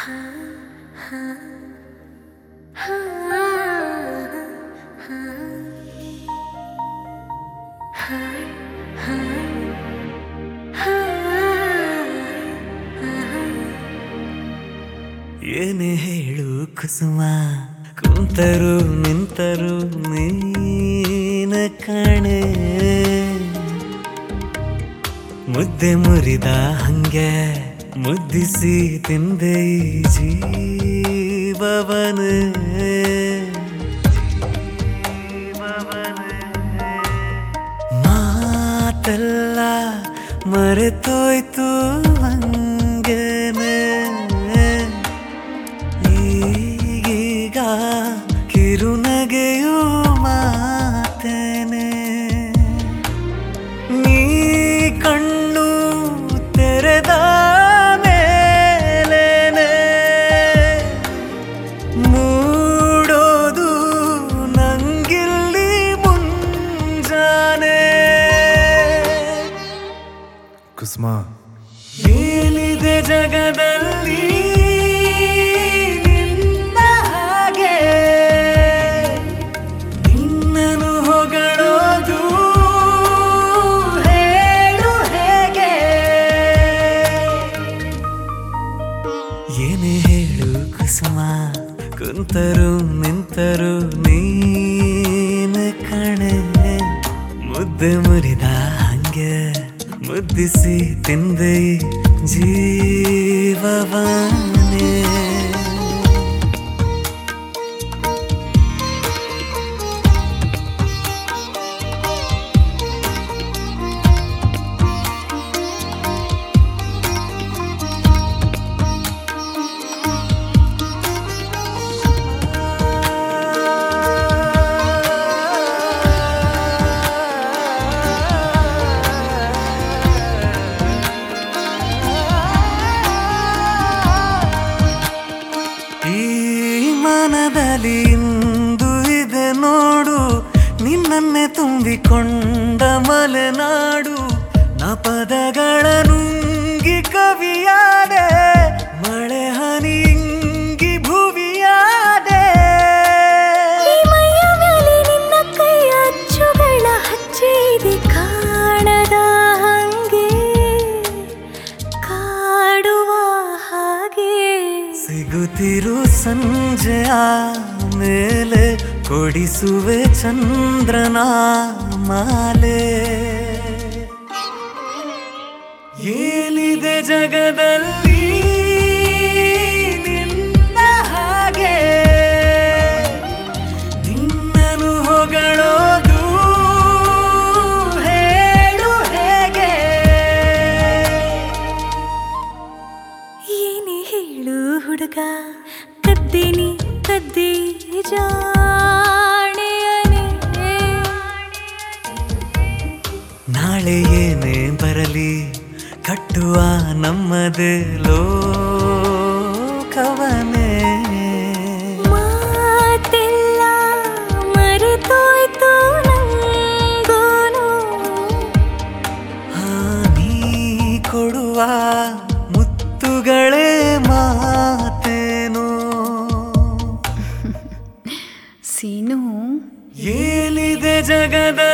ಏನೇ ಹೇಳು ಕುಸುಮ, ಕುಂತರು ನಿಂತರು ನೀನ ಕಾಣೆ. ಮುದ್ದೆ ಮುರಿದ ಹಂಗೆ ಮುದ್ದಿಸಿ ತಿಂದೆ ಜೀವವನೇ. ಮಾತೆಲ್ಲ ಮರೆತೋಯ್ತು ಹಂಗೇನೆ. ಈಗೀಗ ಕಿರುನಗೆಯೂ ಮಾತೇನೆ. ನೀ ಕಣ್ಣು ತೆರೆದ ಮೇಲೇನೆ ಮೂಡೋದು ನಂಗಿಲ್ಲಿ ಮುಂಜಾನೆ. ಕುಸುಮ, ಏನಿದೆ ಜಗದಲ್ಲಿ ನಿನ್ನ ಹಾಗೆ, ನಿನ್ನನ್ನು ಹೊಗಳೋದು ಹೇಳು ಹೇಗೆ. ಏನೇ ಹೇಳು ಕುಸುಮ, ಕುಂತರು ನಿಂತರು ನೀನ ಕಾಣೆ. ಮುದ್ದೆ ಮುರಿದ ಹಂಗೆ ಮುದ್ದಿಸಿ ತಿಂದೆ ಜೀವವನೇ. ಮನದಲ್ಲಿ ಇಂದು ಇದೆ ನೋಡು, ನಿನ್ನನ್ನೇ ತುಂಬಿಕೊಂಡ ಮಲೆನಾಡು. ನ ಪದಗಳ ನುಂಗಿ ಕವಿಯಾದೆ, ಮಳೆ ಹನಿ ಇಂಗಿ ಭುವಿಯಾದೆ. ನಿನ್ನ ಕೈಯ ಅಚ್ಚುಗಳ ಹಚ್ಚಿದೆ ಕಾಣದ ಹಂಗೆ, ಕಾಡುವ ಹಾಗೆ. ಸಿಗುತ್ತಿರು ಸಂಜೆಯ ಮೇಲೆ ಕೊಡಿಸುವೆ ಚಂದ್ರನ ಮಾಲೆ. ಏನಿದೆ ಜಗದಲ್ಲಿ ನಿನ್ನ ಹಾಗೆ, ನಿನ್ನನ್ನು ಹೊಗಳೋದು ಹೇಳು ಹೇಗೆ. ಏನೇ ಹೇಳು ಹುಡುಗ, ಕದ್ದಿನಿ ಕದ್ದಿ ಜಾಣೆಯನೇ. ನಾಳೆ ಏನೇ ಬರಲಿ ಕಟ್ಟುವ ನಮ್ಮದೇ ಲೋಕವನೇ. ಮಾತೆಲ್ಲ ಮರೆತೋಯ್ತು ನಂಗೂನು, ನೀ ಕೊಡುವ ಮುತ್ತುಗಳೇ ಮಾತೇನು. ಸೀನು, ಏನಿದೆ ಜಗದ